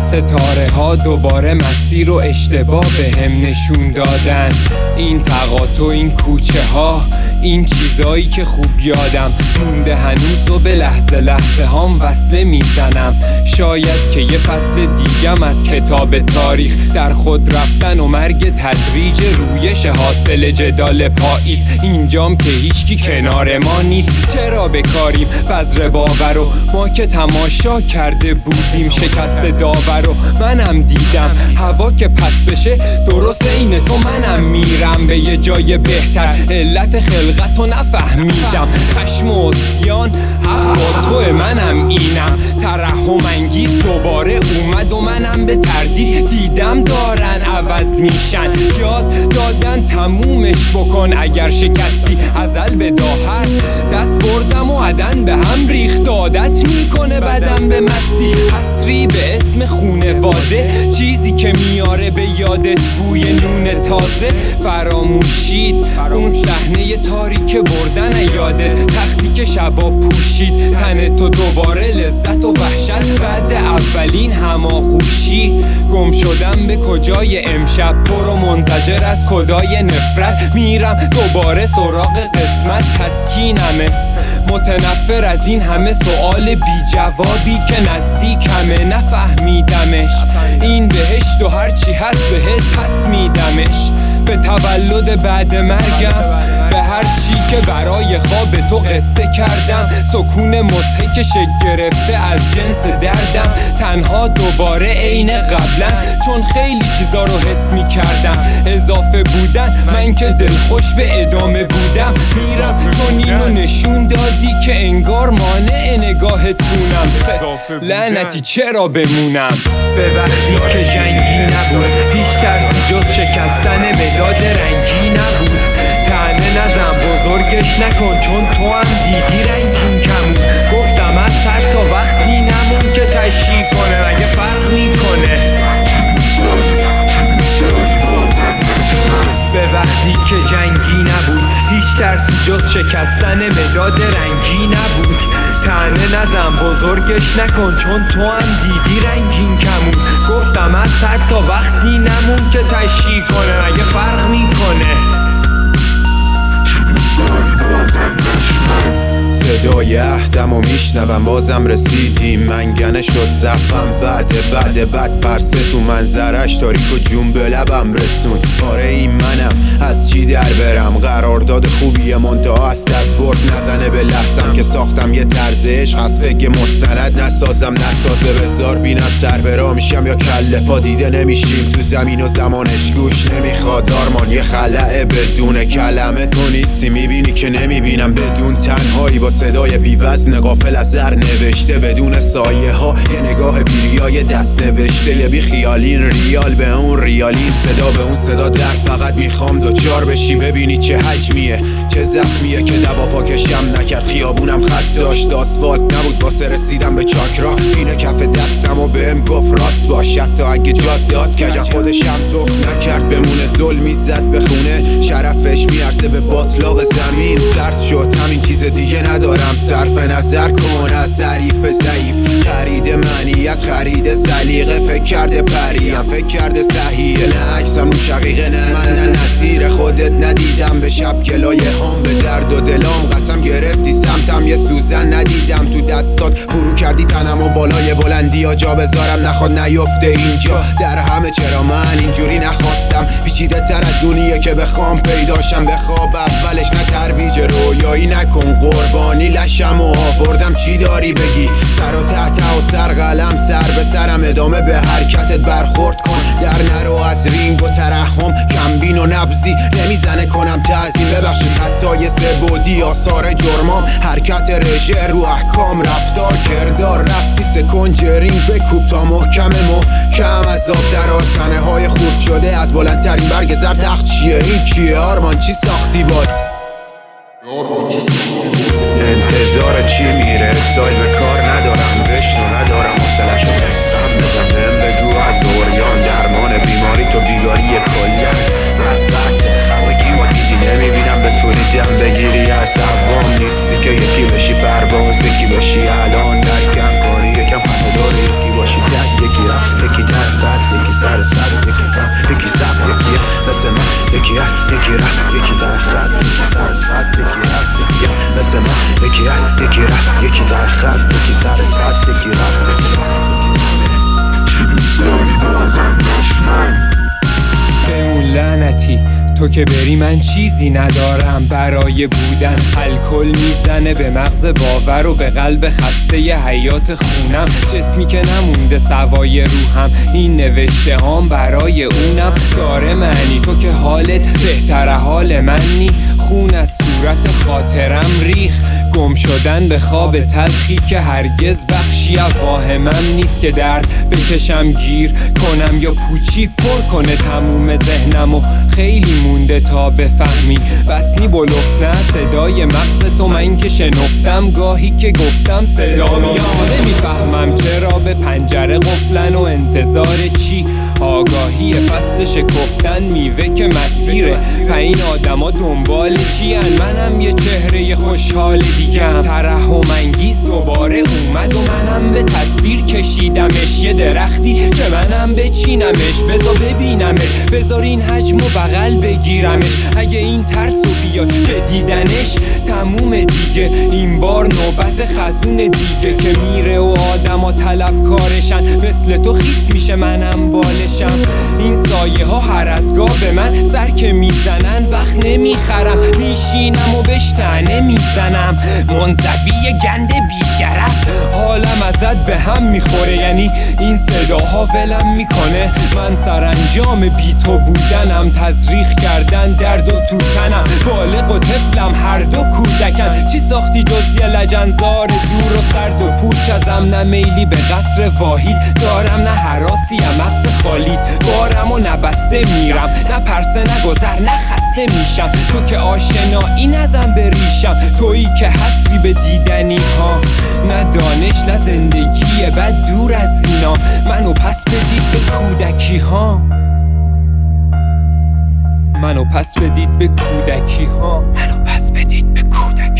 ستاره ها دوباره مسیر رو اشتباه به هم نشون دادن. این تقاطع، این کوچه ها، این چیزایی که خوب یادم مونده هنوز و به لحظه لحظه هام وصله میزنم. شاید که یه فصل دیگم از کتاب تاریخ در خود رفتن و مرگ تدریج رویش حاصل جدال پاییز. اینجام که هیچکی کنار ما نیست، چرا بکاریم بذر باور رو؟ ما که تماشا کرده بودیم شکست داور رو. منم دیدم هوا که پس بشه درست اینه تو منم میرم به یه جای بهتر. علت خلقت رو نفهمیدم، خشم و عصیان حق با توه، منم اینم. ترحم انگیز دوباره اومد و منم به تردید دیدم دارن عوض میشن. یاد دادن تمومش بکن، اگر شکستی ازل به دا هست. دست بردم و عدن به هم ریخت، عادت میکنه بدن به مستی. حسری به اسم خونواده، چیزی که میاره به یادت بوی نون تازه. فراموشید اون صحنه تاریک بردن یادت، تختی که شبا پوشید تن تو دوباره لذت و وحشت بعد اولین هماغوشی. گم شدم به کجای امشب، برو منزجر از کدای نفرت. میرم دوباره سراغ قسمت، تسکینمه متنفر از این همه سوال بی جوابی که نزدیکمه. نفهمیدمش این بهشت و هرچی هست بهت پس میدمش. به تولد بعد مرگم، به هر چی که برای خواب تو قصه کردم. سکون مضحک شکل گرفته از جنس دردم، تنها دوباره عین قبلا، چون خیلی چیزا رو حس می کردم. اضافه بودن من که دلخوش به ادامه بودم. میرم چون اینو نشون دادی که انگار مانع نگاهتونم. لعنتی چرا بمونم؟ به وقتی که جنگی نبود، هیچ ترسی جز شکستن مداد رنگی نبود. طعنه نزن بزرگش نکن، چون تو هم دیدی رنگین کمون. گفتم از سر تا وقتی نمون که تشریح کنه، اگه فرق میکنه. به وقتی که جنگی نبود، هیچ ترسی جز شکستن مداد رنگی نبود. طعنه نزن بزرگش نکن، چون تو هم دیدی رنگین کمون. گفتم از سر تا وقتی نمون که تشریح کنه، اگه فرق میکنه. صدای عهدم و میشنوم بازم رسیدیم. منگنه شد زخم بعد پرسه تو منظرش تاریک و جون به لبم رسون. آره این منم، از چی در برم؟ قرارداد خوبیه منتها از دست برد نزنه به لحظم که ساختم یه طرز عشق از فکر مستند نسازم نسازه. بذار بینم سر برا میشم یا کله پا دیده نمیشیم تو زمین و زمانش گوش نمیخواد. آرمان یه خلعه بدون کلمه تو نیستی، میبینی که نمیبینم بدون تنهایی. با صدای بیوزن غافل از زر نوشته بدون سایه ها، یه نگاه بیریای دست نوشته. یه بی خیالین ریال به اون ریالین، صدا به اون صدا در. فقط میخوام دوچار بشی ببینی چه حجمیه، چه زخمیه که دوا پاکشم نکرد. خیابونم خط داشت آسفالت نبود واسه رسیدم به چاکرا. اینه کف دستم و بهم گفت راست باش، حتی اگه جاد داد کجا خودشم تخم نکرد. بمونه ظلمی زد به خونه، شرفش میارزه به باطلاق زمین. سرد شد همین چیز دیگه ندارم. صرف نظر کن از حریف ضعیف، خرید منیت خرید سلیقه. فکر کرده پریم فکر کرده صحیحه، نه عکسم رو شقیقه نه من نه نظیر خودت ندیدم. به شب کلای هم به درد و دلام قسم گرفتی سمتم، یه سوزن ندیدم تو دستات. فرو کردی تنم و بالای بلندی ها جا بذارم نخواد نیفته اینجا در همه. چرا من اینجوری نخواستم؟ پیچیده تر از اونیه که بخوام پیداشم. به خواب اولش نه ترویج رویایی نکن، قربانی لشم و آوردم. چی داری بگی؟ سر و تحت و سر قلم سر به سرم، ادامه به حرکتت برخورد کن. در نرو از رینگ و ترحم، کمبین و نبزی نمیزنه کنم تعظیم. ببخشید حتی یه سبودی آثار جرمام، حرکت رژه رو احکام رفتار کردار. رفتی سکنج رینگ بکوب تا محکم از آب درات. تنه های خورد شده از بلندترین برگ زر تخت چیه؟ این کیه؟ آرمان چی ساختی باز؟ انتظار چی میره؟ استایل به کار ندارم، بشنو ندارم حوصله‌شو بستم. بزن بهم بگو از اوریان، درمان بیماری تو بیگاری کلن. همگی ما دیدی نمیبینم بتونی دم بگیری از عوام. نیستی که یکی بشی پرواز، یکی بشی الان در کم کاری یکم همه داری. یکی باشی یک یکی رفت یکی تو که بری من چیزی ندارم برای بودن. الکل میزنه به مغز باور و به قلب خسته حیات خونم. جسمی که نمونده سوای روحم، این نوشته هام برای اونم داره معنی. تو که حالت بهتره حال من نی، خون از صورت خاطرم ریخ. گم شدن به خواب تلخی که هرگز بخشی واهمم نیست که درد بکشم گیر کنم یا پوچی پر کنه تموم ذهنم. و خیلی مونده تا بفهمی بس نی بلوف نه صدای مغز تو من که شنفتم. گاهی که گفتم صدا میاد نمیفهمم چرا به پنجره قفلن و انتظار چی. آگاهی فصل شکفتن میوه که مسیره، پین آدما دنبال چی ان؟ منم یه چهره خوشحال دیگم، ترحم انگیز دوباره اومد و منم به تصویر کشیدمش. یه درختی که منم بچینمش، بذار ببینمش، بذار این حجم و بغل بگیرمش. اگه این ترسو بیاد به دیدنش تموم دیگه، این بار نوبت خزون دیگه که میره و آدما طلبکارشن. مثل تو خیس میشه منم بالشم. این سایه ها هر از گاه به من سر که میزنن وقت نمیخرم، میشینم و بهش طعنه میزنم. منزوی گنده بیشرف حالم ازت به هم میخوره، یعنی این صداها ولم میکنه. من سرانجام بی تو بودنم، تزریق کردن درد و تو تنم. بالغ و طفلم هر دو کودکم، چی ساختی جز یه لجنزار دور و سرد و پوچ ازم؟ نه میلی به قصر واحید دارم، نه حراسی مغز خالید بارم و نبسته میرم. نه پرسه نه گذر نه خسته میشم، تو که آشنایی نزن به ریشم. تویی که حسری به دیدنی ها، نه دانش نه زندگیه بد دور از اینا. منو پس بدید به کودکی ها، منو پس بدید به کودکی ها، منو پس بدید به کودکی.